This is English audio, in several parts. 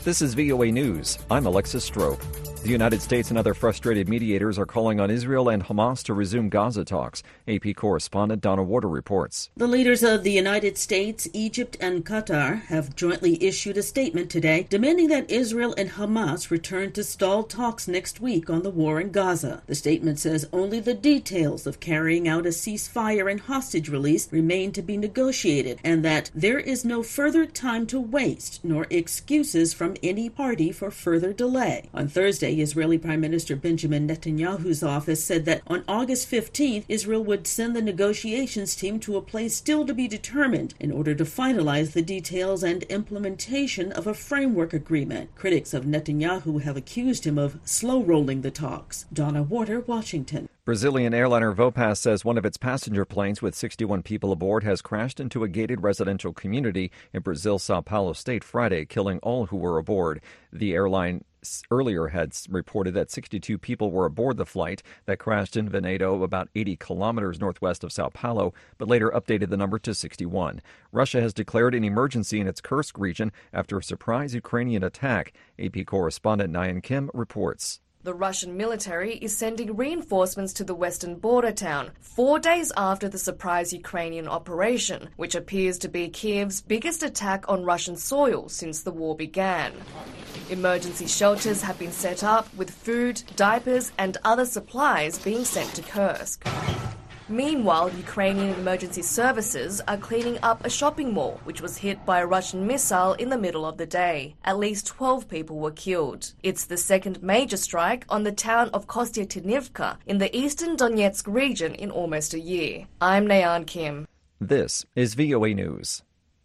This is VOA News. I'm Alexis Strope. The United States and other frustrated mediators are calling on Israel and Hamas to resume Gaza talks. AP correspondent Donna Warder reports. The leaders of the United States, Egypt, and Qatar have jointly issued a statement today demanding that Israel and Hamas return to stalled talks next week on the war in Gaza. The statement says only the details of carrying out a ceasefire and hostage release remain to be negotiated, and that there is no further time to waste nor excuses from any party for further delay. On Thursday, Israeli Prime Minister Benjamin Netanyahu's office said that on August 15th, Israel would send the negotiations team to a place still to be determined in order to finalize the details and implementation of a framework agreement. Critics of Netanyahu have accused him of slow-rolling the talks. Donna Warder, Washington. Brazilian airliner Vopas says one of its passenger planes with 61 people aboard has crashed into a gated residential community in Brazil's Sao Paulo state Friday, killing all who were aboard. The airline earlier had reported that 62 people were aboard the flight that crashed in Venedo, about 80 kilometers northwest of Sao Paulo, but later updated the number to 61. Russia has declared an emergency in its Kursk region after a surprise Ukrainian attack. AP correspondent Nayan Kim reports. The Russian military is sending reinforcements to the western border town 4 days after the surprise Ukrainian operation, which appears to be Kiev's biggest attack on Russian soil since the war began. Emergency shelters have been set up with food, diapers and other supplies being sent to Kursk. Meanwhile, Ukrainian emergency services are cleaning up a shopping mall which was hit by a Russian missile in the middle of the day. At least 12 people were killed. It's the second major strike on the town of Kostyantynivka in the eastern Donetsk region in almost a year. I'm Nayan Kim. This is VOA News.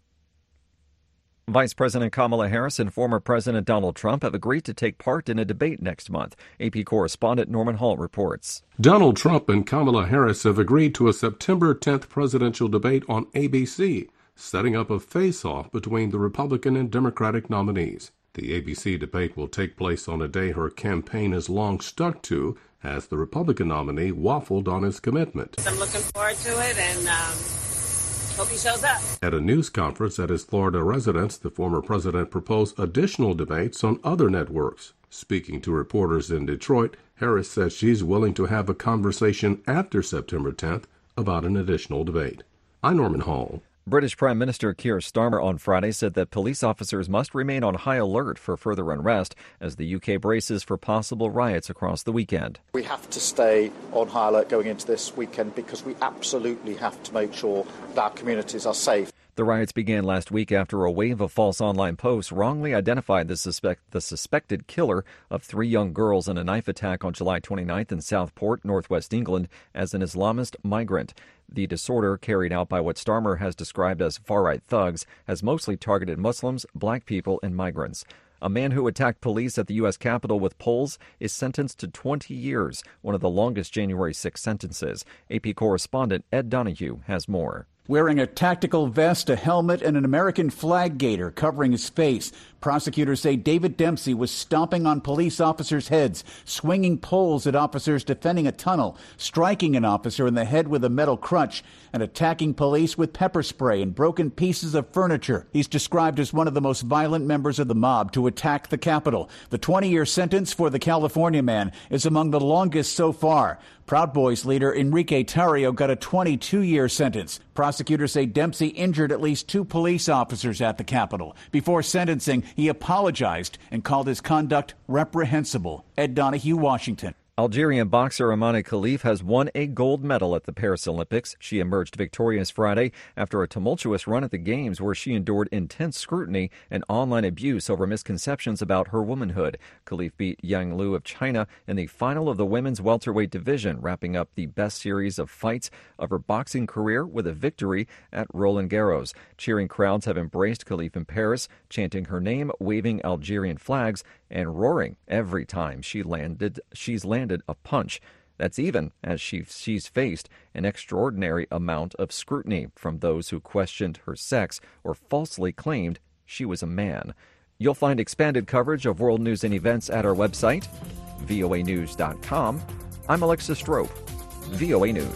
Vice President Kamala Harris and former President Donald Trump have agreed to take part in a debate next month. AP correspondent Norman Hall reports. Donald Trump and Kamala Harris have agreed to a September 10th presidential debate on ABC, setting up a face-off between the Republican and Democratic nominees. The ABC debate will take place on a day her campaign has long stuck to, as the Republican nominee waffled on his commitment. I'm looking forward to it and hope he shows up. At a news conference at his Florida residence, the former president proposed additional debates on other networks. Speaking to reporters in Detroit, Harris said she's willing to have a conversation after September 10th about an additional debate. I'm Norman Hall. British Prime Minister Keir Starmer on Friday said that police officers must remain on high alert for further unrest as the UK braces for possible riots across the weekend. We have to stay on high alert going into this weekend because we absolutely have to make sure that our communities are safe. The riots began last week after a wave of false online posts wrongly identified the suspected killer of 3 young girls in a knife attack on July 29th in Southport, northwest England, as an Islamist migrant. The disorder, carried out by what Starmer has described as far-right thugs, has mostly targeted Muslims, black people, and migrants. A man who attacked police at the U.S. Capitol with poles is sentenced to 20 years, one of the longest January 6 sentences. AP correspondent Ed Donahue has more. Wearing a tactical vest, a helmet, and an American flag gaiter covering his face, prosecutors say David Dempsey was stomping on police officers' heads, swinging poles at officers defending a tunnel, striking an officer in the head with a metal crutch, and attacking police with pepper spray and broken pieces of furniture. He's described as one of the most violent members of the mob to attack the Capitol. The 20-year sentence for the California man is among the longest so far. Proud Boys leader Enrique Tarrio got a 22-year sentence. Prosecutors say Dempsey injured at least 2 police officers at the Capitol. Before sentencing, he apologized and called his conduct reprehensible. Ed Donahue, Washington. Algerian boxer Amani Khalif has won a gold medal at the Paris Olympics. She emerged victorious Friday after a tumultuous run at the Games where she endured intense scrutiny and online abuse over misconceptions about her womanhood. Khalif beat Yang Liu of China in the final of the women's welterweight division, wrapping up the best series of fights of her boxing career with a victory at Roland Garros. Cheering crowds have embraced Khalif in Paris, chanting her name, waving Algerian flags, and roaring every time she's landed a punch. That's even as she's faced an extraordinary amount of scrutiny from those who questioned her sex or falsely claimed she was a man. You'll find expanded coverage of world news and events at our website, voanews.com. I'm Alexis Strope, VOA News.